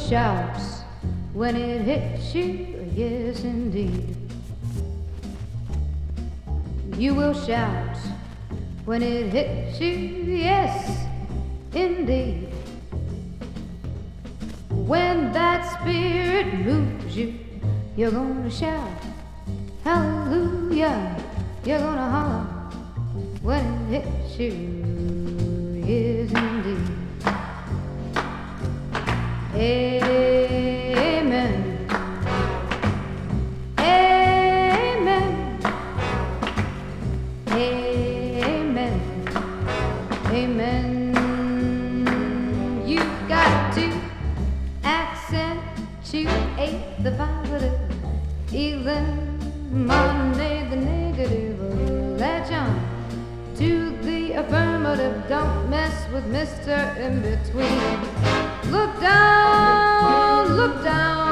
shout when it hits you, yes indeed. You will shout when it hits you, yes indeed. When that spirit moves you, you're gonna shout hallelujah. You're gonna holler when it hits you, yes indeed. Amen. Amen. Amen. Amen. You've got to accentuate the positive, eliminate the negative, latch on to the affirmative. Don't mess with Mr. In Between. Look down,